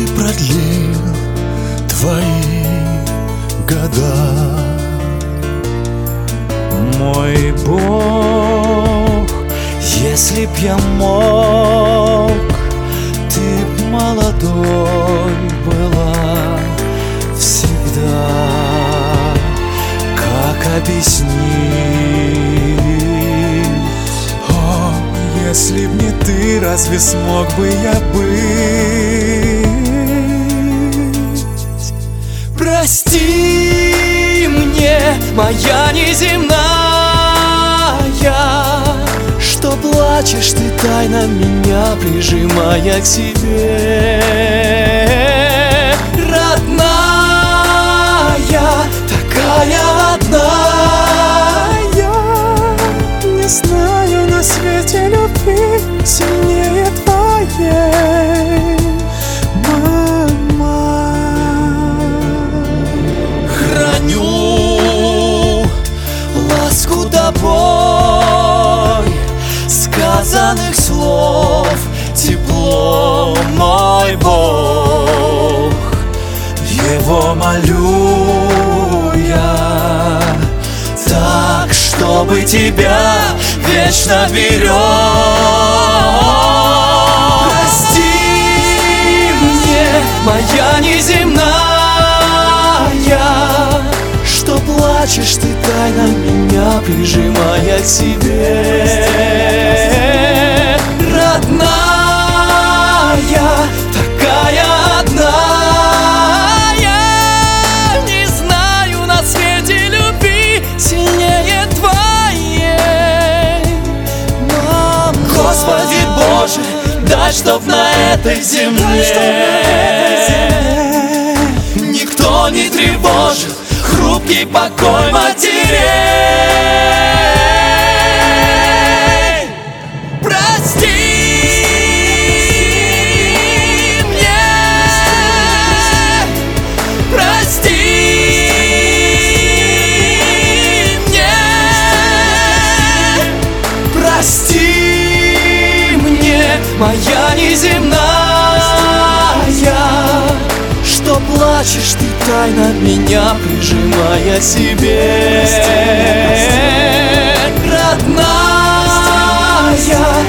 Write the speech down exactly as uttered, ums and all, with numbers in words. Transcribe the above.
бы продлил твои года. Мой Бог, если б я мог, ты б молодой была всегда. Как объяснить? О, если б не ты, разве смог бы я быть? Прости мне, моя неземная, что плачешь ты тайно меня, прижимая к себе. Родная, такая одна, я не знаю на свете любви сильнее твоей, мама. Храню ласку тобой, сказанных слов тепло, мой Бог. Его молю я так, чтобы тебя вечно берег. Прости мне, моя неземная, что плачешь ты тайно меня, прижимая к себе. Родная, такая одна, я не знаю на свете любви сильнее твоей, мама. Господи Боже, дай, чтоб на этой земле никто не тревожил хрупкий покой матерей. Прости мне, моя неземная, что плачешь ты тайно меня, прижимая к себе. Родная,